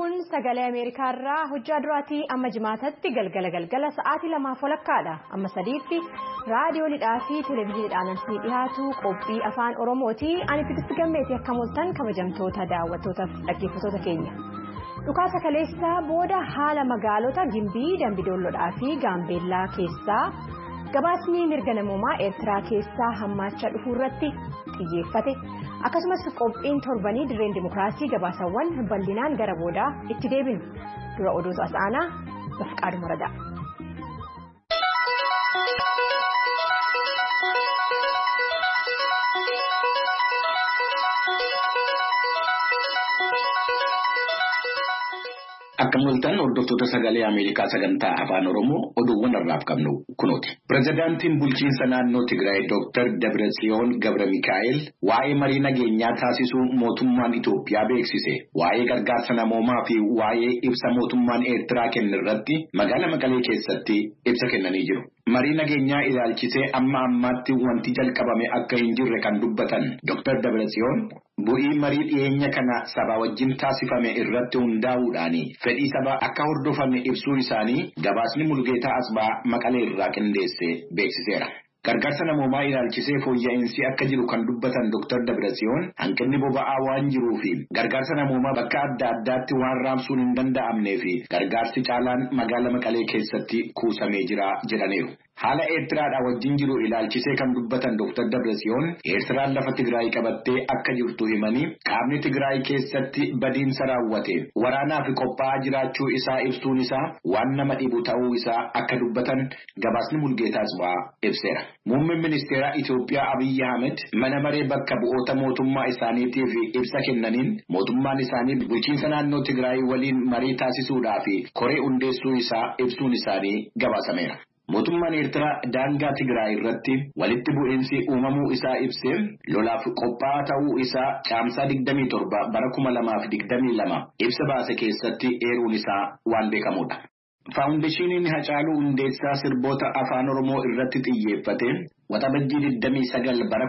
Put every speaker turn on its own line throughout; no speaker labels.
Kun sagalee Ameerikaarraa hojjaa duraatii amma jimaatatti galgala sa'aatii 2:00 amma 3tti raadiyoonidhaa fi televezyiiniidhaan isin dhiyaatu qophii afaan Oromooti. Ani Tigisti Gammeetii akka mul'atan kabajamtoota daawwattootaaf dhaggeeffattoota keenya. Dhukaasa kaleessaa booda haala magaalota Gimbii, Dambidoolloodhaa fi Gaambeellaa keessaa gabaasni mirga namoomaa Eertiraa keessaa hammaachaa dhufuu irratti xiyyeeffate. Akkasumas qophiin torbanii dirreen dimokiraasii gabaasawwan bal'inaan gara boodaa itti deebinu. Dura oduu asaanaa Bafqaaduu Maradaa.
Akka mul'atan hordoftoota sagalee Ameerikaa sagantaa afaan Oromoo oduuwwan irraaf qabnu kunooti. Pireezidaantiin bulchiinsa naannoo Tigraay Dr. Dabratsiyoon Gabra Mikaa'el waa'ee marii nageenyaa taasisuu mootummaan Itoophiyaa beeksise. Waa'ee gargaarsa namoomaa fi waa'ee ibsa mootummaan Eertiraa kenne irratti magaalaa Maqalee keessatti ibsa kennanii jiru. Marii nageenyaa ilaalchisee amma ammaatti wanti jalqabame akka hin jirre kan dubbatan Dr. Dabratsiyoon bu'ii marii dhiyeenya kana saba wajjin taasifame irratti hundaa'uudhaan fedhii saba akka hordofame ibsuu isaanii gabaasni Mulgeetaa Asbaa Maqalee irraa qindeesse beeksiseera. Gargaarsa namoomaa ilaalchisee fooyya'insi akka jiru kan dubbatan Dr. Dabratsiyoon hanqinni boba'aa waan jiruu fi gargaarsa namoomaa bakka adda addaatti waan raabsuun hin danda'amnee fi gargaarsi caalaan magaalaa Maqalee keessatti kuusamee jira jedhaniiru. Haala Eertiraadhaa wajjin jiru ilaalchisee kan dubbatan Dr. Dabratsiyoon Eertiraan lafa Tigraay qabattee akka jirtu himanii qaamni Tigraay keessatti badiinsa raawwate waraanaa fi qophaa'aa jiraachuu isaa ibsuun isaa waan nama dhibu ta'uu isaa akka dubbatan gabaasni Mulgeetaa Asbaa ibseera. Muummeen ministeeraa Itoophiyaa Abiyyi Ahmed mana maree bakka bu'oota mootummaa isaaniitiif ibsa kennaniin mootummaan isaanii bulchiinsa naannoo Tigraay waliin marii taasisuudhaa fi koree hundeessuu isaa ibsuun isaanii gabaasameera. Mootummaan Eertiraa daangaa Tigraay irratti walitti bu'iinsi uumamuu isaa ibsee lolaaf qophaa'aa ta'uu isaa caamsaa 27 bara 2022 ibsa baase keessatti eeruun isaa waan beekamudha. Faawundeeshiniin Hacaaluu Hundeessaa sirboota afaan Oromoo irratti xiyyeeffate waxabajjii 29 bara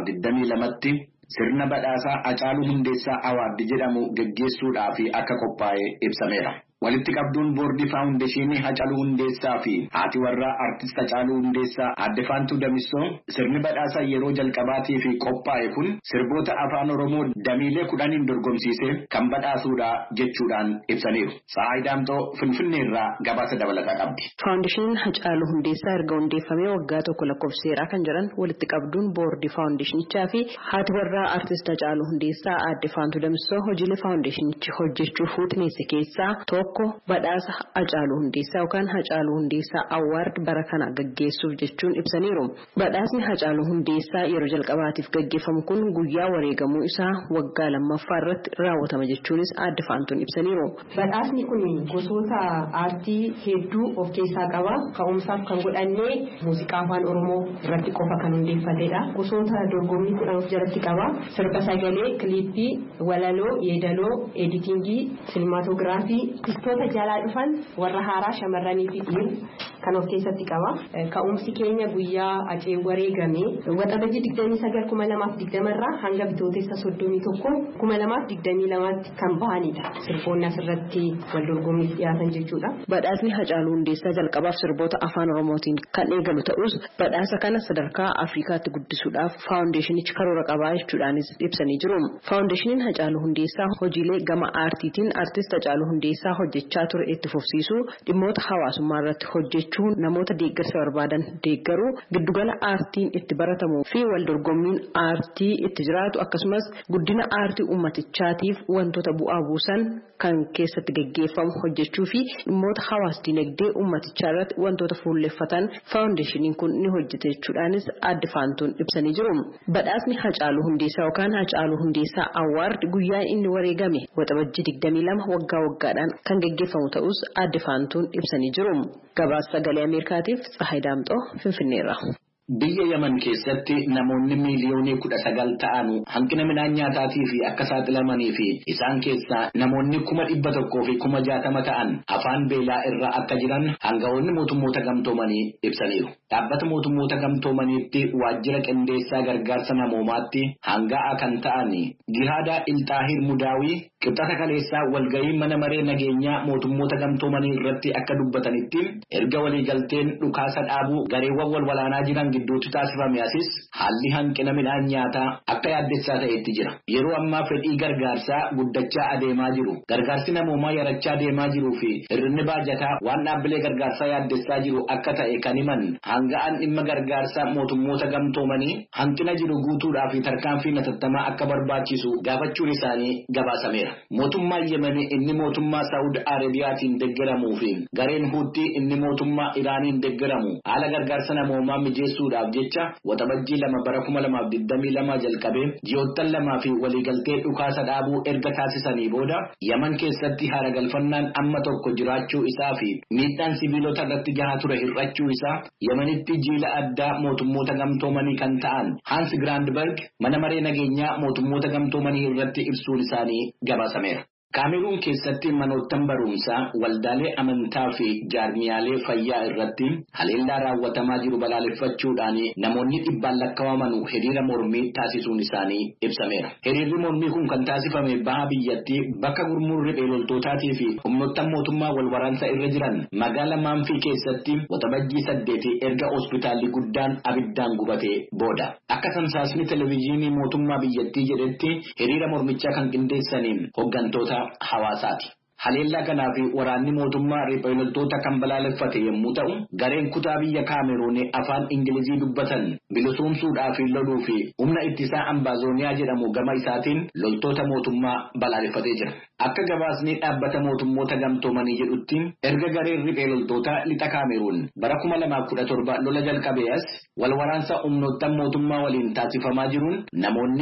2022tti sirna badhaasaa Hacaaluu Hundeessaa Awaard jedhamu gaggeessuudhaaf akka qophaa'e ibsameera. Walitti qabduun boordii faawundeeshinii Hacaaluu Hundeessaa fi haati warraa artist Hacaaluu Hundeessaa Aadde Faantuu Damissoo sirni badhaasaa yeroo jalqabaatii fi qophaa'e kun sirboota afaan Oromoo damiilee 10 dorgomsiisee kan badhaasuudha jechuudhaan ibsaniiru. Sa'aayi Daamtoo Finfinneerraa gabaasa dabalataa qabdi.
Faawundeeshiniin Hacaaluu Hundeessaa erga hundeeffamee waggaa tokko lakkoofseera kan jedhan walitti qabduun boordii faawundeeshinichaa fi haati warraa artist Hacaaluu Hundeessaa Aadde Faantuu Damissoo hojiilee faawundeeshinichi hojjechuuf fuutneesse keessaa badhaasa Hacaaluu Hundeessaa yookaan Hacaaluu Hundeessaa Awaard bara kana gaggeessuuf jechuun ibsaniiru. Badhaasni Hacaaluu Hundeessaa yeroo jalqabaatiif gaggeeffamu kun guyyaa wareegamuu isaa waggaa lammaffaa irratti raawwatama jechuunis Aadde Faantuun ibsaniiru.
Badhaasni kun gosoota aartii hedduu of keessaa qaba. Ka'umsaaf kan godhannee muuziqaa afaan Oromoo irratti qofa kan hundeeffatedha. Gosoota dorgommii 10 of jalatti qaba. Sirba sagalee, kiliippii, walaloo, yeedaloo, editingii, silmaatoogiraafii Toota jalaa dhufan warra haaraa shamarranii fi dhiirri kan of keessatti qaba. Ka'umsi keenya guyyaa acee wareegame waxabajjii 29/2020 irraa hanga bitootessa 31/2022 kan bahanidha. Sirboonni asirratti wal dorgommiif dhiyaatan jechuudha.
Badhaasni Hacaaluu Hundeessaa jalqabaaf sirboota afaan Oromootiin kan eegalu ta'us badhaasa kana sadarkaa Afrikaatti guddisuudhaaf faawundeeshinichi karoora qabaa jechuudhaanis ibsanii jiru. Faawundeeshiniin Hacaaluu Hundeessaa hojiilee gama aartiitiin artist Hacaaluu Hundeessaa hojjechaa ture itti fufsiisuu dhimmoota hawaasummaa irratti hojjechuu namoota deeggarsa barbaadan deeggaruu giddugala aartiin itti baratamuu fi wal dorgommiin aartii itti jiraatu akkasumas guddina aartii ummatichaatiif wantoota bu'aa buusan kan keessatti gaggeeffamu hojjechuu fi dhimmoota hawaas dinagdee ummatichaa irratti wantoota fuulleffatan faawundeeshiniin kun ni hojjete jechuudhaanis Aadde Faantuun ibsanii jiru. Badhaasni Hacaaluu Hundeessaa yookaan Hacaaluu Hundeessaa Awaard guyyaan inni wareegame waxabajjii 22 waggaadhaan kan gaggeeffamu ta'us Aadde Faantuun ibsanii jiru. Gabaasa sagalee Ameerikaatiif Tsahaay Daamxoo Finfinneerra.
Biyya Yaman keessatti namoonni miiliyoonii 19 ta'an hanqina midhaan nyaataatii fi akka saaxilamanii fi isaan keessaa namoonni 160,060 ta'an afaan beelaa irra akka jiran hangafoonni mootummoota gamtoomanii ibsaniiru. Dhaabbata mootummoota gamtoomaniitti waajjira qindeessaa gargaarsa namoomaatti hanga'aa kan ta'an Gihaada Ilxaahir Mudaawii qibxata kaleessaa walgahii mana maree nageenyaa mootummoota gamtoomanii irratti akka dubbatanitti erga waliigalteen dhukaasa dhaabuu gareewwan wal walaanaa jiran gidduutti taasifame asis haalli hanqina midhaan nyaataa akka yaaddessaa ta'etti jira. Yeroo ammaa fedhii gargaarsaa guddachaa adeemaa jiru. Gargaarsi namoomaa yarachaa adeemaa jiruu fi hir'inni baajataa waan dhaabbilee gargaarsaa yaaddessaa jiru akka ta'e kan himan hanga'aan dhimma gargaarsaa mootummoota gamtoomanii hanqina jiru guutuudhaaf tarkaanfii hatattamaa akka barbaachisu gaafachuun isaanii gabaasameera. Mootummaa Yemenii inni mootummaa Saawud Arabiyaatiin deeggaramuu fi gareen Huutii inni mootummaa Iraaniin deeggaramu haala gargaarsa namoomaa mijeessuudhaaf jecha waxabajjii 2 bara 2022 jalqabee ji'oottan 2 fi waliigaltee dhukaasa dhaabuu erga taasisanii booda Yemen keessatti haara galfannaan amma tokko jiraachuu isaa fi miidhaan sibiilota irratti gahaa ture hir'achuu isaa Yemenitti jiila addaa mootummoota gamtoomanii kan ta'an Hans Grandberg mana maree nageenyaa mootummoota gamtoomanii irratti ibsuun isaanii gabaasameera. Kaameruun keessatti manoottan barumsaa waldaalee amantaa fi jaarmiyaalee fayyaa irratti haleellaa raawwatamaa jiru balaaleffachuudhaan namoonni dhibbaan lakkaa'aman hiriira mormii taasisuun isaanii ibsameera. Hiriirri mormii kun kan taasifame baha biyyattii bakka gurmuun riphee loltootaatii fi humnoottan mootummaa wal waraansa irra jiran magaalaa Maanfii keessatti waxabajjii 8 erga hospitaalli guddaan abiddaan gubatee booda. Akka tamsaasni televezyiinii mootummaa biyyattii jedhetti hiriira mormichaa kan qindeessaniin hooggantoota hawaasaati. Haleellaa kanaa fi waraanni mootummaa riphee loltoota kan balaaleffate yommuu ta'u gareen kutaa biyya Kaameruun afaan Ingilizii dubbatan bilisumsuudhaaf loluu fi humna ittisaa Ambaazoniyaa jedhamu gama isaatiin loltoota mootummaa balaaleffatee jira. Akka gabaasni dhaabbata mootummoota gamtoomanii jedhutti erga gareen riphee loltoota lixa Kaameruun bara 2017 lola jalqabees wal waraansa humnoottan mootummaa waliin taasifamaa jiruun namoonni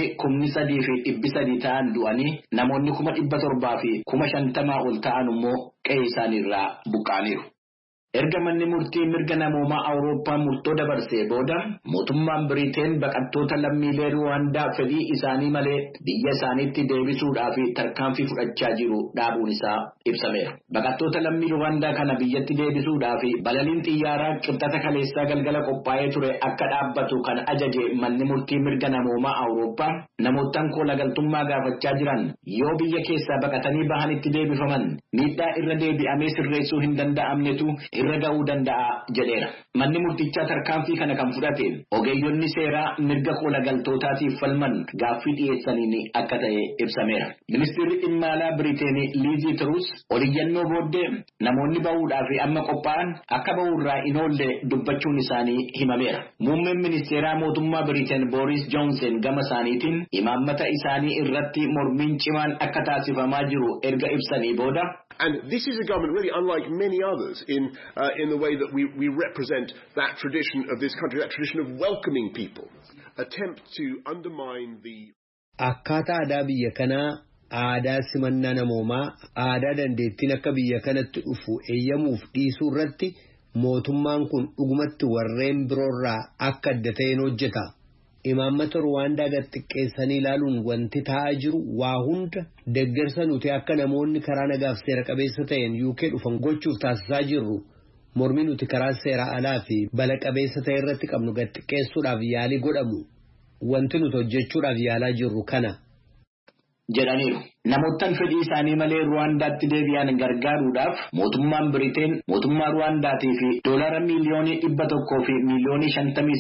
3,300 ta'an du'anii namoonni 700 fi 50,000 ol ta'an immoo qe'ee isaaniirraa buqqaaniiru. Erga manni murtii mirga namoomaa Awurooppaa murtoo dabarsee booda mootummaan Biriteen baqattoota lammiilee Ruwaandaa fedhii isaanii malee biyya isaaniitti deebisuudhaaf tarkaanfii fudhachaa jiru dhaabuun isaa ibsameera. Baqattoota lammii Ruwaandaa kana biyyatti deebisuudhaaf balaliin xiyyaaraa qibxata kaleessaa galgala qophaa'ee ture akka dhaabbatu kan ajaje manni murtii mirga namoomaa Awurooppaa namoottan kolagaltummaa gaafachaa jiran yoo biyya keessaa baqatanii bahanitti deebifaman miidhaa irra deebi'amee sirreessuu hin danda'amnetu irra ga'uu danda'a jedheera. Manni murtichaa tarkaanfii kana kan fudhate ogeeyyonni seeraa mirga kolagaltootaatiif falman gaaffii dhiyeessaniin akka ta'e ibsameera. Ministeerri dhimma alaa Biriteen Liizii Tiruus oliyyannoo booddee namoonni bahuudhaaf amma qophaa'an akka bahuurraa hin oolle dubbachuun isaanii himameera. Muummeen ministeeraa mootummaa Biriteen Booris Joonsen gama isaaniitiin imaammata isaanii irratti mormiin cimaan akka taasifamaa jiru erga ibsanii booda.
And this is a government really unlike many others in the way that we represent that tradition of this country, that tradition of welcoming people, attempt to undermine the...
Akkaataa aadaa biyya kanaa, aadaa simannaa namoomaa, aadaa dandeettiin akka biyya kanatti dhufu eeyyamuuf dhiisuu irratti mootummaan kun dhugumatti warreen biroorraa akka adda ta'een hojjeta. Imaammata Ruwaandaa xiqqeessanii ilaaluun wanti ta'aa jiru waa hunda deeggarsa nuti akka namoonni karaa nagaaf seera qabeessa ta'een UK dhufan gochuuf taasisaa jirru mormii nuti karaa seera alaa fi bala qabeessa ta'e irratti qabnu xiqqeessuudhaaf yaalii godhamu wanti nuti hojjechuudhaaf yaalaa jirru kana.
jedhaniiru. Namoottan fedhii isaanii malee Ruwaandaatti deebi'an gargaaruudhaaf mootummaan Biriteen mootummaa Ruwaandaatii fi $100 miiliyoonii 100 fi miiliyoonii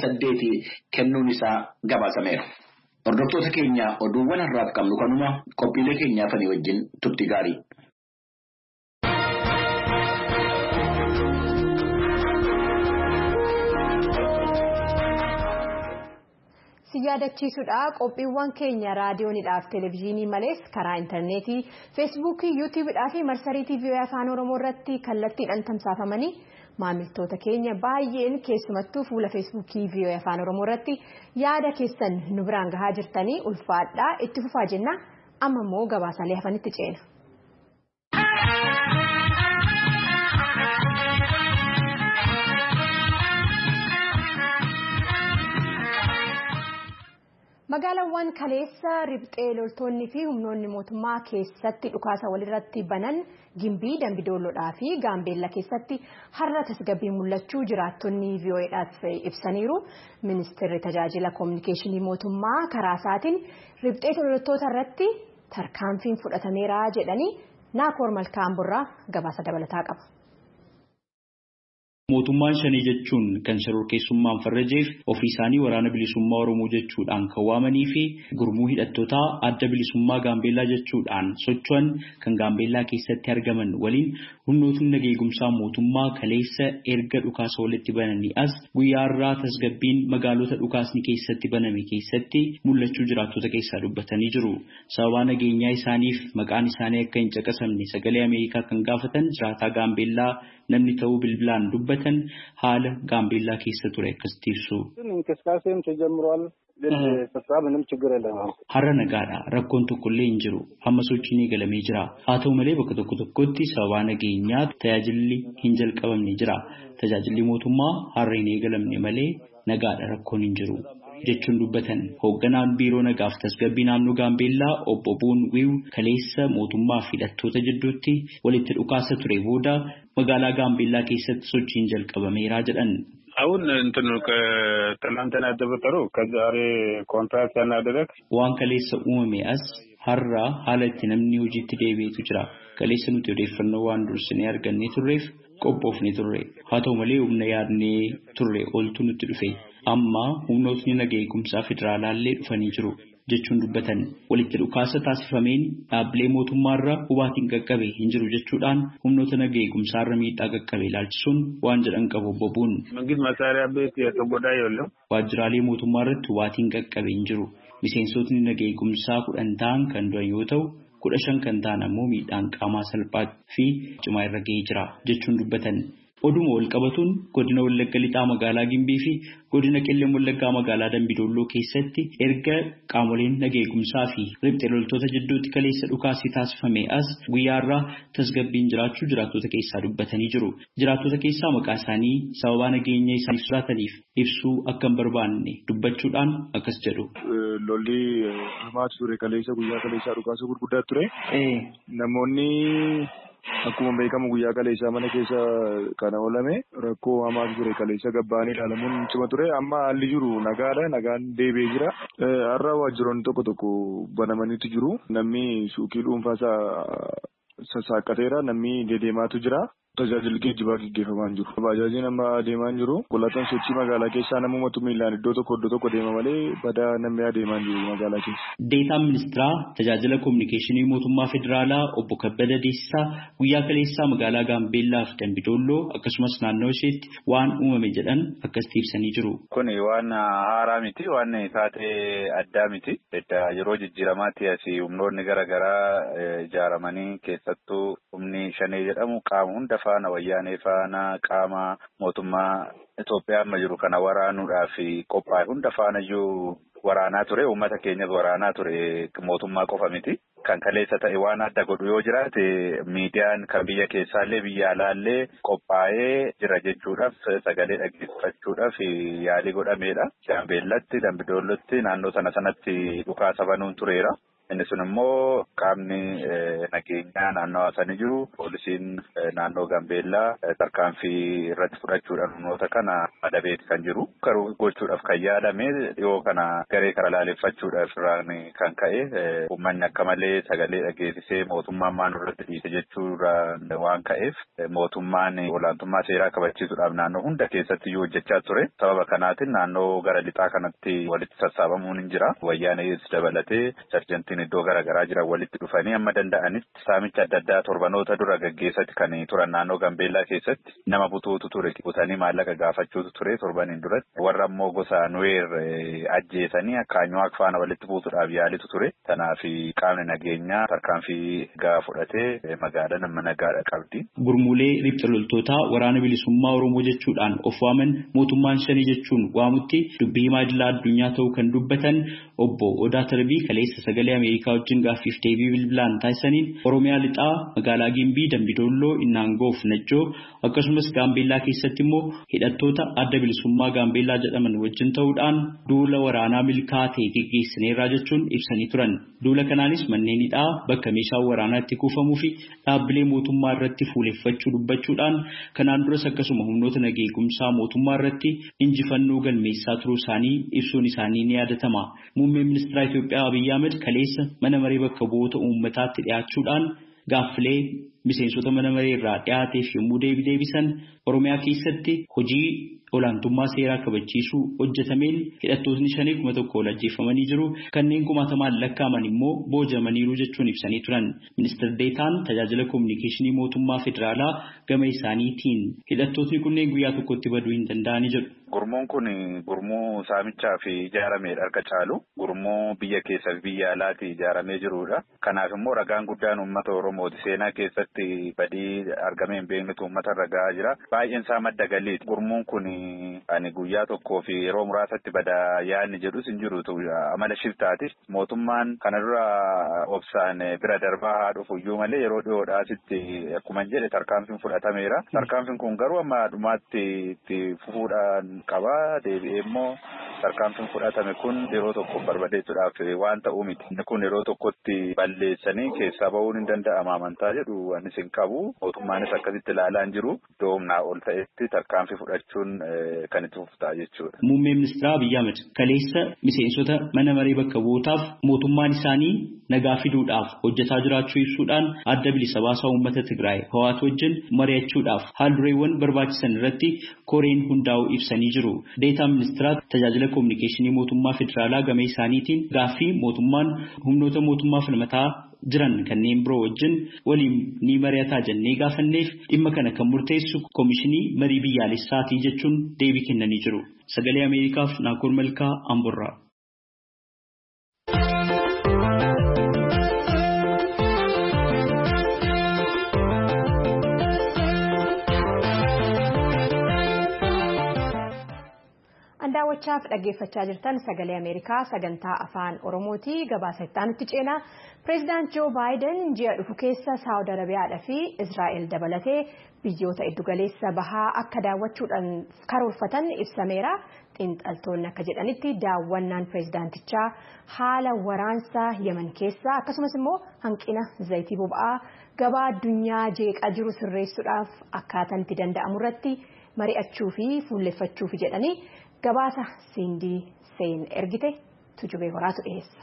58 kennuun isaa gabaasameera. Hordoftoota keenya oduuwwan har'aaf qabnu kanuma qophiilee keenyaaf ani wajjin turtii gaarii.
Siyaadachiisuudha qophiiwwan keenya raadiyoonidhaaf televezyiinii malees karaa intarneetii feesbuukii yuutuubiidhaa fi marsariitii vii'oo afaan oromoo irratti kallattiidhaan tamsaafamanii maamiltoota keenya baay'een keessumattuu fuula feesbuukii vii'oo afaan oromoo irratti yaada keessan nu biraan gahaa jirtanii ulfaadhaa itti fufaa jenna amma immoo gabaasaalee hafanitti ceena. Magaalaawwan kaleessa riphxee loltoonni fi humnoonni mootummaa keessatti dhukaasa walirratti banan Gimbii, Dambidoolloodhaa fi Gaambeellaa keessatti har'a tasgabbii mul'achuu jiraattonni VOA'dhaaf ibsaniiru. Ministeerri tajaajila koominikeeshinii mootummaa karaa isaatiin riphxee loltoota irratti tarkaanfiin fudhatameera jedhanii Naakoor Malkaan Burraa gabaasa dabalataa qaba.
Mootummaan shanii jechuun kan shororkeessummaan farrajeef ofii isaanii waraana bilisummaa Oromoo jechuudhaan kan waamanii fi gurmuu hidhattootaa adda bilisummaa Gaambeellaa jechuudhaan socho'an kan Gaambeellaa keessatti argaman waliin humnootni nageegumsaa mootummaa kaleessa erga dhukaasa walitti bananii as guyyaa irraa tasgabbiin magaalota dhukaasni keessatti baname keessatti mul'achuu jiraattota keessaa dubbatanii jiru. Sababa nageenyaa isaaniif maqaan isaanii akka hin caqasamne sagalee Ameerikaa kan gaafatan jiraataa Gaambeellaa namni ta'uu bilbilaan dubbatan haala Gaambeellaa keessa ture akkasitti ibsu. Har'a nagaadha rakkoon tokkollee hin jiru amma sochiin eegalamee jira haa ta'u malee bakka tokko tokkotti sababa nageenyaa tajaajilli hin jalqabamne jira tajaajilli mootummaa har'a hin eegalamne malee nagaadha rakkoon hin jiru jechuun dubbatan hoogganaan biiroo nagaaf tasgabbii naannoo Gaambeellaa obbo Buun Wiiw kaleessa mootummaa fi hidhattoota jidduutti walitti dhukaasa ture booda magaalaa Gaambeellaa keessatti sochiin jalqabameera jedhan.
አሁን እንትኑ ከትናንትና ያደበጠሩ ከዛሬ ኮንትራክት ያናደረክ
waan kaleessa uumame as har'a haala itti namni hojiitti deebi'etu jira kaleessa nuti odeeffannoo waan dursinee argannee turreef qophoofnee turre haa ta'u malee humna yaadnee turre oltu nutti dhufe amma humnootni nageegumsaa federaalaallee dhufanii jiru jechuun dubbatan walitti dhukaasa taasifameen dhaabbilee mootummaarra hubaatiin qaqqabe hin jiru jechuudhaan humnoota nageegumsaarra miidhaa qaqqabe ilaalchisuun waan jedhan qabu obbo Buun.
መንግስት መሳሪያ ቤት የተጎዳ የለም
waajjiraalee mootummaarratti hubaatiin qaqqabe hin jiru miseensotni nageegumsaa 10 ta'an kan du'an yoo ta'u 15 kan ta'an ammoo miidhaan qaamaa salphaa fi cimaa irra ga'ee jira jechuun dubbatan. Oduma wal qabatuun godina Wallagga Lixaa magaalaa Gimbii fi godina Qellem Wallaggaa magaalaa Dambidolloo keessatti erga qaamoleen nageegumsaa fi riphxee loltoota jidduutti kaleessa dhukaasii taasifame as guyyaarraa tasgabbiin jiraachuu jiraattota keessaa dubbatanii jiru. Jiraattota keessaa maqaa isaanii sababa nageenya isaaniif sodaataniif ibsuu akka hin barbaanne dubbachuudhaan akkas jedhu.
Lolli hamaa ture kaleessa guyyaa kaleessaa dhukaasa gurguddaa ture. Namoonni akkuma beekamu guyyaa kaleessaa mana keessa kana oolame rakkoo hamaa ture kaleessa gabbaanii ilaalamuun cima ture amma haalli jiru nagaadha nagaan deebi'ee jira har'a waajjiroonni tokko banamaniitu jiru namni suuqii dhuunfaasaa sassaaqqateera namni dedeemaatu jira. Tajaajilli geejjibaa gaggeeffamaa jiru. Baajaajiin amma adeemaa jiru. Konkolaataan sochii magaalaa keessaa namumatu miilaan iddoo tokko deema malee badaa namni adeemaa jiru magaalaa keessa.
Deetaan ministeera tajaajila koominikeeshinii mootummaa federaalaa obbo Kabbada Deessisaa guyyaa kaleessaa magaalaa Gaambeellaa fi Dambidolloo akkasumas naannoo isheetti waan uumame jedhan akkasitti ibsanii jiru.
Kun waan haaraa miti waan taatee addaa miti. Yeroo jijjiiramaatti asii humnoonni garaagaraa ijaaramanii keessattuu humni shanee jedhamu qaama hunda faana wayyaanee faana qaama mootummaa Itoophiyaa amma jiru kana waraanuudhaaf qophaa'e hunda faana iyyuu waraanaa ture uummata keenyas waraanaa ture mootummaa qofa miti. Kan kaleessa ta'e waan adda godhu yoo jiraate miidiyaan kan biyya keessaallee biyya alaallee qophaa'ee jira jechuudhaaf sagalee dhaggeeffachuudhaaf yaalii godhameedha. Gaambeellatti Dambidoollotti naannoo sanatti dhukaasa banuun tureera. Inni sun immoo qaamni nageenyaa naannoo sanii jiru poolisiin naannoo Gaambeellaa tarkaanfii irratti fudhachuudhaan humnoota kana adabeeti kan jiru. Garuu gochuudhaaf kan yaadame dhiyoo kana garee kara laaleffachuudhaaf irraan kan ka'e uummanni akka malee sagalee dhageessisee mootummaan maal irratti dhiise jechuudhaan waan ka'eef mootummaan olaantummaa seeraa kabachiisuudhaaf naannoo hunda keessatti iyyuu hojjechaa ture. Sababa kanaatiin naannoo gara lixaa kanatti walitti sassaabamuun hin jira. Wayyaanis dabalatee sarjantiin iddoo garaagaraa jiran walitti dhufanii amma danda'anitti saamicha adda addaa torbanoota dura gaggeessatti kan turan naannoo Gaambeellaa keessatti nama butuutu ture butanii maallaqa gaafachuutu ture torbaniin duratti warra ammoo gosa Nuweer ajjeesanii Kaanyuwaaq faana walitti buusuudhaaf yaalitu ture. Kanaaf qaamni nageenyaa tarkaanfii gaa fudhatee magaalaa nama nagaadha qabdi.
Gurmuulee riphxee loltootaa waraana bilisummaa Oromoo jechuudhaan of waaman mootummaan shanii jechuun waamutti dubbii himaa idilaa addunyaa ta'uu kan dubbatan obbo Odaa Tarbii kaleessa sagalee Ameerikaa wajjin gaaffiif deebii bilbilaan taasisaniin Oromiyaa lixaa magaalaa Gimbii, Dambidolloo, Innaangoo fi Najjoo akkasumas Gaambeellaa keessatti immoo hidhattoota adda bilisummaa Gaambeellaa jedhaman wajjin ta'uudhaan duula waraanaa milkaa'aa ta'e geggeessineerra jechuun ibsanii turan. Duula kanaanis manneen hidhaa bakka meeshaan waraanaa itti kuufamuu fi dhaabbilee mootummaa irratti fuuleffachuu dubbachuudhaan kanaan duras akkasuma humnoota nageegumsaa mootummaa irratti injifannoo galmeessaa turuu isaanii ibsuun isaanii ni yaadatama. Muummeen ministeera Itoophiyaa Abiyyi Ahmed kaleessa mana maree bakka bu'oota uummataatti dhiyaachuudhaan gaaffilee miseensota mana maree irraa dhiyaateef yommuu deebisan Oromiyaa keessatti hojii olaantummaa seeraa kabachiisuu hojjetameen hidhattootni 5,100 ol ajjeefamanii jiru. Kanneen kumaatamaan lakkaa'aman immoo boojamaniiru jechuun ibsanii turan. Ministeer Deetaan tajaajila kominikeeshinii mootummaa federaalaa gama isaaniitiin hidhattootni kunneen guyyaa tokkotti baduu hin danda'anii jedhu.
Gurmuun kun gurmuu saamichaa fi ijaaramee harka caalu gurmuu biyya keessa fi biyya alaatti ijaaramee jirudha. Kanaaf immoo ragaan guddaan uummata Oromooti. Seenaa keessatti badii argamee hin beeknetu uummata ragaa jira. Baay'een isaa madda galiiti. Gurmuun kun ani guyyaa tokkoo fi yeroo muraasatti badaa yaadni jedhus hin jirutu amala shiftaati. Mootummaan kana dura obsaan bira darbaa haa dhufuyyuu malee yeroo dhiyoodhaasitti akkuma jedhe tarkaanfiin fudhatameera. Tarkaanfiin kun garuu amma dhumaatti itti fufuudhaan qaba. Deebi'ee immoo tarkaanfiin fudhatame kun yeroo tokko barbadeessuudhaaf waan ta'uu miti. Inni kun yeroo tokkotti balleessanii keessaa bahuun hin danda'ama amantaa jedhu anis hin qabu. Mootummaanis akkasitti ilaalaa hin jiru. Doomnaa ol ta'etti tarkaanfii fudhachuun kan itti fuftaa jechuudha.
Muummeen ministeera Abiyyi Ahmed kaleessa miseensota mana maree bakka bu'ootaaf mootummaan isaanii nagaa fiduudhaaf hojjetaa jiraachuu ibsuudhaan adda bilisa baasaa uummata Tigraay Hawwaat wajjin mari'achuudhaaf haaldureewwan barbaachisan irratti koreen hundaa'uu ibsanii jiru. Deetaan ministeera tajaajila kominikeeshinii mootummaa federaalaa gama isaaniitiin gaaffii mootummaan humnoota mootummaa falmataa jiran kanneen biroo wajjin waliin ni mari'ataa jennee gaafanneef dhimma kana kan murteessu koomishinii marii biyyaalessaatii jechuun deebii kennanii jiru. Sagalee Ameerikaaf Naakoor Malkaa Amborraa.
daawwachaaf dhaggeeffachaa jirtan sagalee Ameerikaa sagantaa afaan Oromooti. Gabaasa itti aanutti ceenaa Pireezidaant Joo Baayiden ji'a dhufu keessa Saawud Arabiyaadhaa fi Israa'el dabalatee biyyoota iddugaleessa bahaa akka daawwachuudhaan karoorfatan ibsameera. Xiinxaltoonni akka jedhanitti daawwannaan pireezidaantichaa haala waraansaa Yemen keessaa akkasumas immoo hanqina zayitii boba'aa gabaa addunyaa jeeqaa jiru sirreessuudhaaf akkaataan itti danda'amu irratti mari'achuu fi fuulleffachuuf jedhanii gabaasa Sindii Seen ergite Tujubee Horaatu dhiyeessa.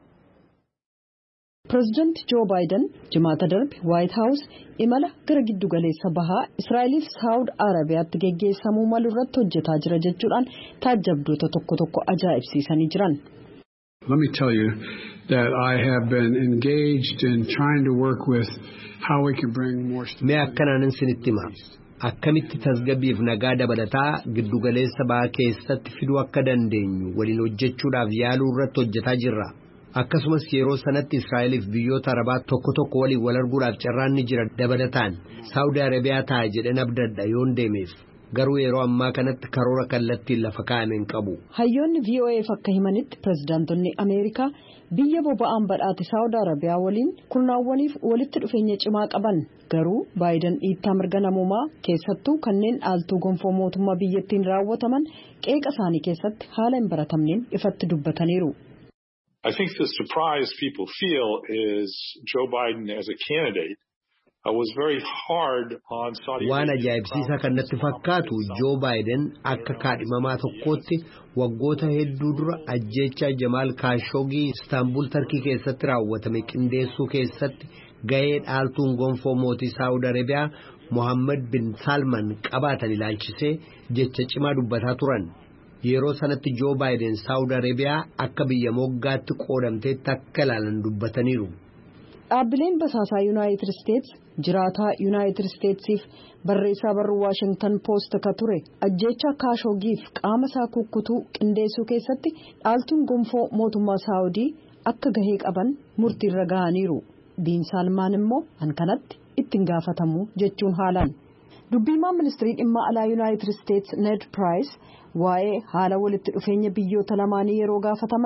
Pireezidaanti Joo Baayiden jimaata darbe Waayit Haawus imala gara giddu galeessa bahaa Israa'eliif Saawud Arabiyaatti geggeessamuu malu irratti hojjetaa jira jechuudhaan taajjabdoota tokko ajaa'ibsiisanii jiran.
Let me tell you that I have been engaged in trying to work with how we can bring more stability.
Akkamitti tasgabbiif nagaa dabalataa giddu galeessa bahaa keessatti fiduu akka dandeenyu waliin hojjechuudhaaf yaaluu irratti hojjetaa jirra. Akkasumas yeroo sanatti Israa'eliif biyyoota Arabaa tokko waliin wal arguudhaaf carraan ni jira dabalataan Saawud Arabiyaa ta'a jedhan abdadha yoon deemeef. Garuu yeroo ammaa kanatti karoora kallattiin lafa kaa'ameen qabu.
Hayyoonni VOA'f akka himanitti pireezidaantonni Ameerikaa biyya boba'aan badhaate Saawud Arabiyaa waliin kurnaawwaniif walitti dhufeenya cimaa qaban. Garuu Baayiden dhiittaa mirga namoomaa keessattuu kanneen dhaaltuu gonfoo mootummaa biyyattiin raawwataman qeeqa isaanii keessatti haala hin baratamneen ifatti dubbataniiru.
I think the surprise people feel is Joe Biden as a candidate was very hard on Saudi Arabia.
Waan ajaa'ibsiisaa kanatti fakkaatu Joo Baayiden akka kaadhimamaa tokkootti waggoota hedduu dura ajjeechaa Jamaal Kaashogii Istaanbul Tarkii keessatti raawwatame qindeessuu keessatti gahee dhaaltuun gonfoo mootii Saawud Arabiyaa Mohammed bin Salman qabaatan ilaalchisee jecha cimaa dubbataa turan. Yeroo sanatti Joo Baayiden Saawud Arabiyaa akka biyya moggaatti qoodamtee akka ilaalan dubbataniiru.
Dhaabbileen basaasaa Yuunaayitid Isteets jiraataa Yuunaayitid Isteetsiif barreessaa barruu Waashingtan Poost ka ture ajjeechaa Kaashoogiif qaama isaa kukkutuu qindeessuu keessatti dhaaltuun gonfoo mootummaa Saawudii akka gahee qaban murtiirra gahaniiru. Biin Salmaan immoo hankanatti ittiin gaafatamu jechuun haalan. Dubbiimaan ministirii dhimma alaa Yuunaayitid Isteets Ned Price waa'ee haala walitti dhufeenya biyyoota lamaanii yeroo gaafataman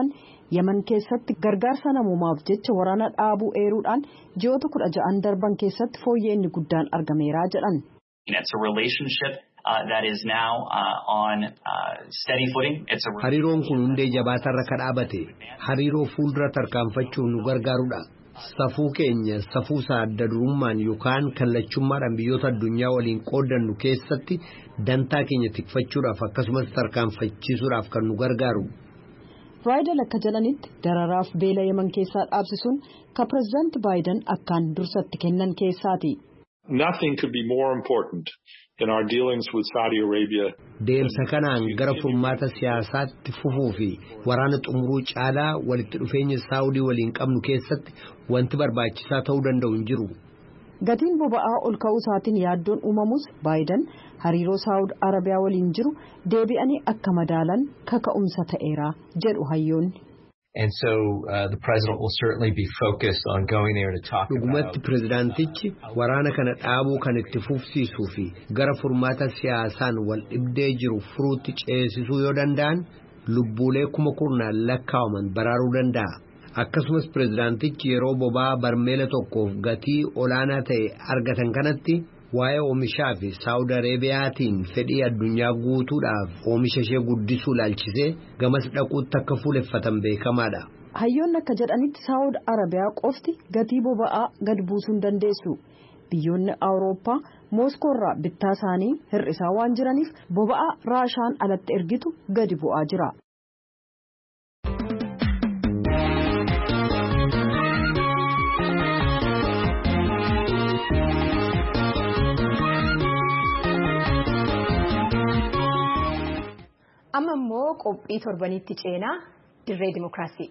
Yemen keessatti gargaarsa namoomaaf jecha waraana dhaabuu eeruudhaan ji'oota 16 darban keessatti fooyya'inni guddaan argameera jedhan.
It's a relationship that is now on steady footing.
Hariiroon kun hundee jabaatarra kan dhaabate hariiroo fuuldura tarkaanfachuun nu gargaarudha. Safuu keenya safuu adda durummaan yookaan kallachummaadhaan biyyoota addunyaa waliin qooddannu keessatti dantaa keenya tikfachuudhaaf akkasumas tarkaanfachiisuudhaaf kan nu gargaaru.
Raayidal akka jedhanitti dararaaf beela Yemen keessaa dhaabsisuun ka pireezidaanti Baayiden akkaan dursatti kennan keessaati.
Nothing could be more important in our dealings with Saudi Arabia.
Deemsa kanaan gara furmaata siyaasaatti fufuu fi waraana xumuruu caalaa walitti dhufeenya Saawudii waliin qabnu keessatti wanti barbaachisaa ta'uu danda'u hin jiru.
Gatiin boba'aa ol ka'uu isaatiin yaaddoon uumamus Baayiden hariiroo Saawud Arabiyaa waliin jiru deebi'anii akka madaalan kaka'umsa ta'eera jedhu hayyoonni.
And so the president will certainly be focused on going there to talk about.
Dhugumatti pireezidaantichi waraana kana dhaabuu kan itti fufsiisuu fi gara furmaata siyaasaan wal dhibdee jiru furuutti ceesisuu yoo danda'an lubbuulee 10,000 lakkaa'aman baraaruu danda'a. Akkasumas pireezidaantichi yeroo boba'aa barmeela tokkoof gatii olaanaa ta'e argatan kanatti waa'ee oomishaa fi Saawud Arabiyaatiin fedhii addunyaa guutuudhaaf oomisha ishee guddisuu ilaalchisee gamas dhaquutti akka fuuleffatan beekamaadha.
Hayyoonni akka jedhanitti Saawud Arabiyaa qofti gatii boba'aa gad buusuu hin dandeessu. Biyyoonni Awurooppaa Mooskoorraa bittaa isaanii hir'isaa waan jiraniif boba'aa Raashaan alatti ergitu gadi bu'aa jira.
Amma immoo qophii torbanitti ceenaa dirree dimookiraasii.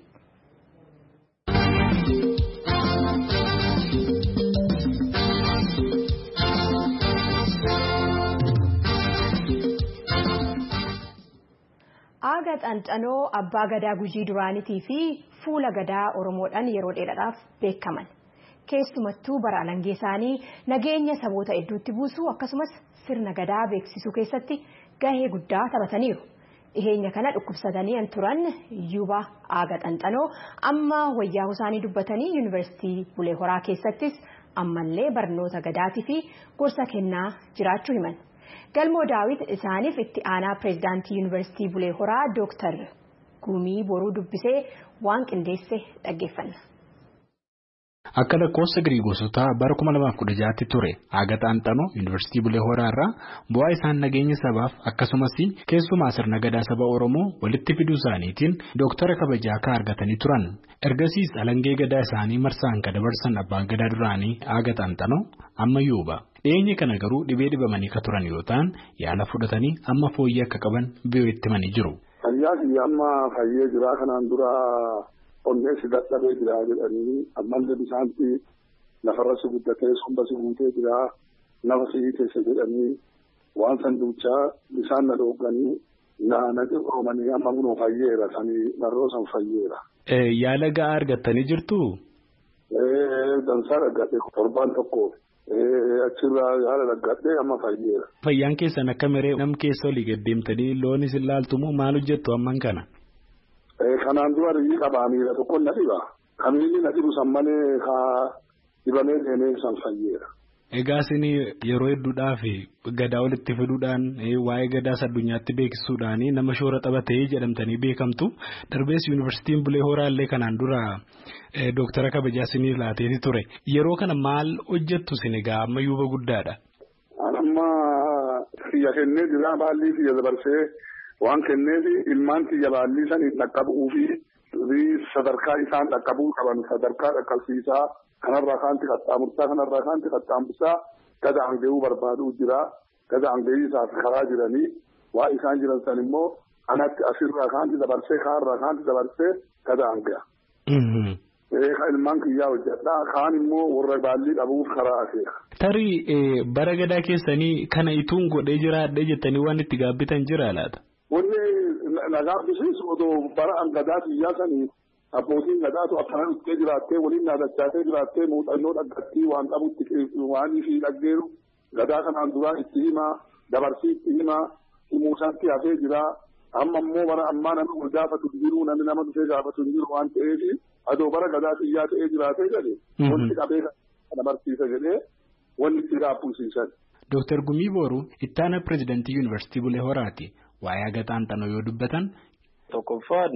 Aaga xanxanoo abbaa gadaa gujii duraanitii fi fuula gadaa Oromoodhaan yeroo dheeraadhaaf beekaman. Keessumattuu bara alangee isaanii nageenya saboota hedduutti buusuu akkasumas sirna gadaa beeksisuu keessatti gahee guddaa taphataniiru. Dhiheenya kana dhukkubsatanii turan Yuuba Aaga xanxanoo amma wayyaa isaanii dubbatanii yuunivarsiitii Bulee Horaa keessattis ammallee barnoota gadaatii fi gorsa kennaa jiraachuu himan. Galmoo Daawit isaaniif itti aanaa pireezidaantii yuunivarsiitii Bulee Horaa Dooktar Gumii Boruu dubbisee waan qindeesse dhaggeeffanna.
Akka lakkoofsa Giriigoosotaa bara 2016 ture Aaga xanxanoo yuunivarsiitii Bulee Horaa irraa bu'aa isaan nageenya sabaaf akkasumas keessumaa sirna gadaa saba Oromoo walitti fiduu isaaniitiin dooktara kabajaa akka argatanii turan. Ergasiis alangee gadaa isaanii marsaan kan dabarsan abbaan gadaa duraanii Aaga xanxanoo amma Yuuba. Dhiyeenya kana garuu dhibee dhibamanii ka turan yoo ta'an yaala fudhatanii amma fooyyee akka qaban itti himanii jiru.
Fayyaa amma fayyee jira kanaan dura. Onneessi dadhabee jira jedhanii ammallee bisaanti lafarra si guddatee somba si guutee jira nafa si keessa jedhanii waan san duuchaa bisaan na dhooganii naannatti oomanii amma kunoo fayyeera sanii narroo san fayyeera.
Yaala ga'aa argattanii jirtu?
Dansaa argadhe torbaan tokko achirraa yaala argadhe amma fayyeera.
Fayyaan keessan akka miree nam keessa olii gaddeemtanii loonis hin laaltumoo maal hojjettu amman kana?
Kanaan dura riyyii qabaamiidha tokko na dhiba. Kamiilli na dhibu san malee dibamee deemee san fayyeera.
Egaa isin yeroo hedduudhaaf gadaa walitti fiduudhaan waa'ee gadaas addunyaatti beeksisuudhaan nama shoora taphatee jedhamtanii beekamtu. Darbees yuunivarsiitiin Bulee Horaa illee kanaan dura dooktara kabajaa isinii laateeti ture. Yeroo kana maal hojjettu isin egaa amma Yuuba guddaadha?
Amma xiyya kennee jira baallii xiyya dabarsee. Waan kenneef ilmaan xiyya baallii sanii dhaqqabuu fi sadarkaa isaan dhaqqabuu qaban sadarkaa dhaqqabsiisaa kanarraa kaanti qaxxaamurtaa kanarraa kaanti qaxxaamurtaa gada hanga'uu barbaaduu jira. Gada hanga'ii karaa jiranii waa isaan jiran san immoo anatti asirraa kaanti dabarsee kaarraa kaanti dabarsee gada hanga'a. Ilmaan kiyyaa hojjedha kaan immoo warra baallii dhabuuf karaa aseera.
Tarii bara gadaa keessanii kana ituun godhee jiraadhee jettanii waan itti gaabbitan jira laata?
Wanni nagaabbisiisu odoo bara gadaa kiyyaa sanii abbootiin gadaatu akkana dhuftee jiraattee waliin naadachaatee jiraattee muuxannoo dhaggattii waan dhabutti waan ishii dhaggeeru gadaa kanaan duraa itti himaa dabarsii itti himaa himuusaatti hafee jira amma immoo bara ammaa namni wal gaafatu hin jiru namni nama dhufee gaafatu hin jiru waan ta'eef adoo bara gadaa xiyyaa ta'ee jiraatee jedhe wanti qabee kana barsiisa jedhee wanni itti gaaffuusiisan.
Dooktar Gumii Booruu ittaana pireezidantii Yuunivarsiitii Bulee Horaati. Waa'ee Agaxaanxanoo yoo dubbatan.
Tokkoffaan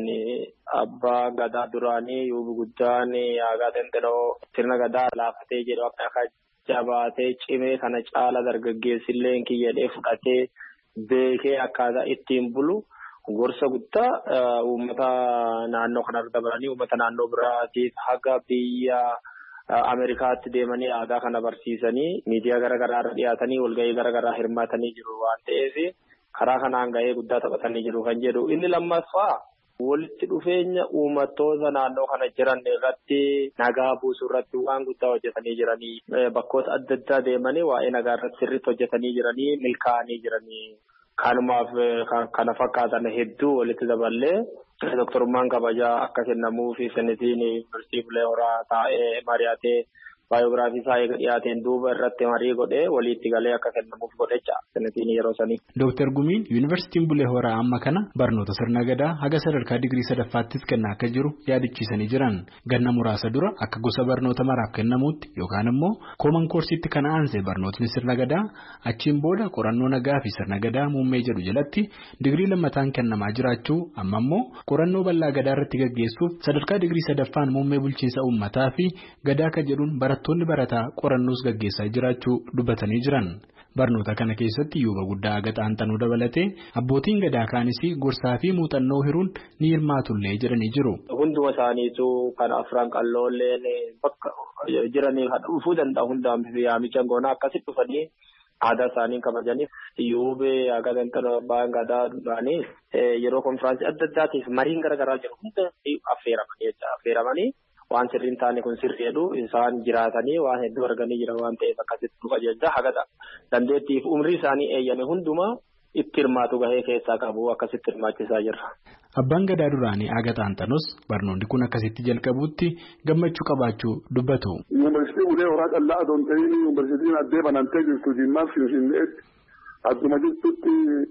abbaa gadaa duraanii yuubi guddaan Agaxaanxanoo sirna gadaa laafatee jedhu akka jabaatee cimee kana caala dargaggeessillee kiyyadhee fudhatee beekee akkaataa ittiin bulu gorsa guddaa uummata naannoo kanarra dabalanii uummata naannoo biraatiif haga biyya Ameerikaatti deemanii aadaa kana barsiisanii miidiyaa garaagaraa irra dhiyaatanii walgahii garaagaraa hirmaatanii jiru waan ta'eef karaa kanaan gahee guddaa taphatanii jiru kan jedhu. Inni lammaffaa walitti dhufeenya uummattoota naannoo kana jiran irratti nagaa buusuu irratti waan guddaa hojjetanii jiranii bakkoota adda addaa deemanii waa'ee nagaa irratti sirriitti hojjetanii jiranii milkaa'anii jiranii. Kanumaaf kana fakkaatan hedduu walitti daballee doktorummaan kabajaa akka kennamuufi senetiin Yuunivarsiitii Bulee Horaa taa'ee mari'atee baayogiraafii isaa eega dhiyaateen duuba irratti marii godhee walitti galee akka kennamuuf godhecha senetiin yeroo sanii.
Dooktar Gumiin Yuunivarsiitiin Bulee Horaa amma kana barnoota sirna gadaa haga sadarkaa digirii sadaffaattis kennaa akka jiru yaadachiisanii jiran. Ganna muraasa dura akka gosa barnoota maraaf kennamuutti yookaan immoo kooman koorsiitti kan aansee barnootni sirna gadaa achiin booda qorannoo nagaa fi sirna gadaa muummee jedhu jalatti digirii lammataan kennamaa jiraachuu amma immoo qorannoo bal'aa gadaa irratti gaggeessuuf sadarkaa digirii sadaffaan muummee bulchiinsa uummataa fi gadaa kan jedhuun barattoonni barataa qorannoos gaggeessaa jiraachuu dubbatanii jiran. Barnoota kana keessatti yuuba guddaa Agaxaanxanoo dabalatee abbootiin gadaa kaanis gorsaa fi muuxannoo hiruun ni hirmaatullee jedhanii jiru.
Hunduma isaaniitu kan afran qalloolleen bakka jiranii dhufuu danda'a hundaan yaamicha goonaa akkasitti dhufanii aadaa isaanii kabajaniif yuubee Agaxaanxanoo abbaan gadaa duraanii yeroo konfiraansii adda addaatiif mariin garaagaraa jiru hunda affeeramanii. Waan sirriin taane kun sirriidhu isaan jiraatanii waan hedduu arganii jira waan ta'eef akkasitti dhufa jecha haga dandeettiif umrii isaanii eeyyame hundumaa itti hirmaatu gahee keessaa qabu akkasitti hirmaachisaa jirra.
Abbaan gadaa duraanii Agaxaanxanoos barnoonni kun akkasitti jalqabuutti gammachuu qabaachuu dubbatu.
Yuunivarsiitii Bulee Horaa callaa adoon ta'in yuunivarsiitiin addee banantee jirtu Jimmaa Finfinneetti adduma jirtutti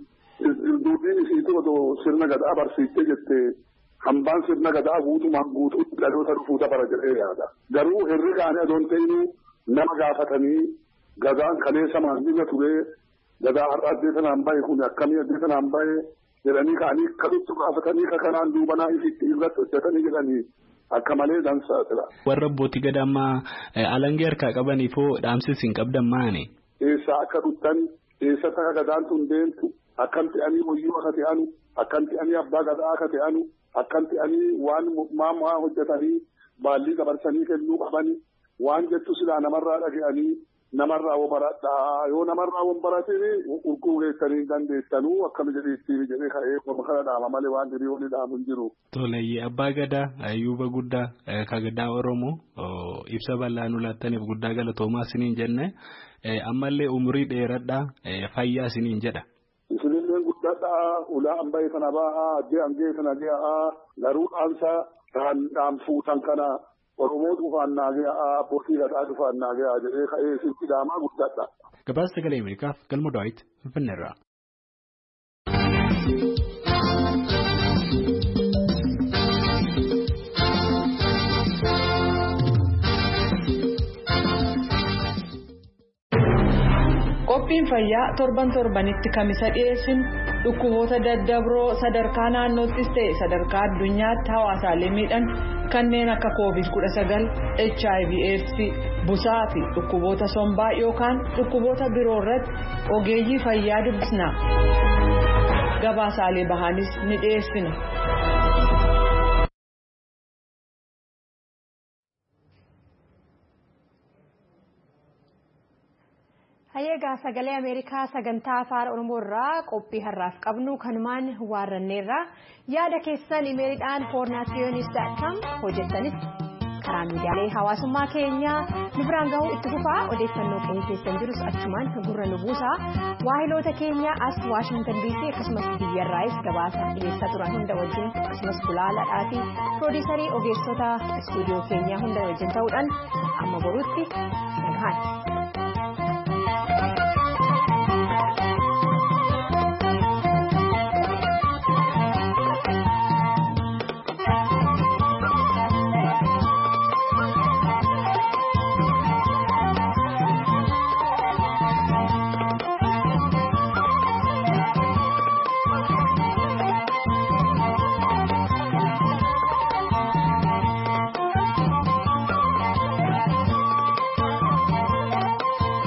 duudhiin isiitu odoo sirna gadaa barsiistee jettee. Hambaan sirna gadaa guutuutti dhaloota dhufuu dabara jedhee yaada. Garuu herregaan adoon ta'inuu nama gaafatanii gadaan kaleessa maallina turee gadaa har'a addee sanaan bahe kun akkamii addee sanaan bahe jedhanii ka'anii kadhutti gaafatanii kanaan duubanaa irratti hojjetanii jedhanii akka malee dansaa jira.
Warra abbootii gadaa ammaa alangee harkaa qabaniifoo dhaamsis hin qabdan maani?
Eessaa akka dhuttan eessa taka gadaan tun deemtu akkam ta'anii hoyyuu akka ta'anu akkam ta'anii abbaa gadaa akka ta'anu. Akkanti ani waan maamaa hojjetanii baallii dabarsanii kennuu qabanii waan jettu silaa namarraa dhaga'anii namarraa baradhaa yoo namarraa baratanii urguuleessanii dandeessanuu akkam jedheettii jedhee ka'ee kana dhaama malee waan hiriyoonni dhaamu hin jiru.
Toleeyyee abbaa gadaa yuuba guddaa ka gadaa Oromoo ibsa bal'aa nu laattaniif guddaa galatoomaa isiniin jenne ammallee umurii dheeradhaa fayyaa isiniin jedha.
Isinillee guddaadhaa ulaa ambayee kana ba'aa addee angee kana gahaa garuu dhaamsa fuutan kana Oromoo dhufaan naagahaa abbootii gadaa dhufaan naagahaa jedhee ka'ee isinti dhaamaa guddaadha.
Gabaasa Sagalee Ameerikaaf Galma Daawit Finfinneerraa.
Qophiin fayyaa torbanitti kamisa dhiyeessinu dhukkuboota daddabroo sadarkaa naannoottis ta'e sadarkaa addunyaatti hawaasaalee miidhan kanneen akka COVID-19, HIV/AIDS, busaa fi dhukkuboota sombaa yookaan dhukkuboota biroo irratti ogeeyyii fayyaa dubbisna. Gabaasaalee bahaanis ni dhiyeessina.
Hayyeegaa sagalee Ameerikaa sagantaa afaan Oromoo irraa qophii har'aaf qabnu kanumaan waarranneerra yaada keessan imeeliidhaan foornaatiyoonis.com hojjettanis karaa miidiyaalee hawaasummaa keenyaa nu biraan gahuu itti fufaa odeeffannoo keenya keessan jirus achumaan gurra nu buusaa waahiloota keenya as Waashingtan DC akkasumas biyyarraayis gabaasa dhiyeessaa turan hunda wajjin akkasumas gulaalaadhaa fi piroodiisarii ogeessota istuudiyoo keenyaa hunda wajjin ta'uudhaan amma boruutti nagahan.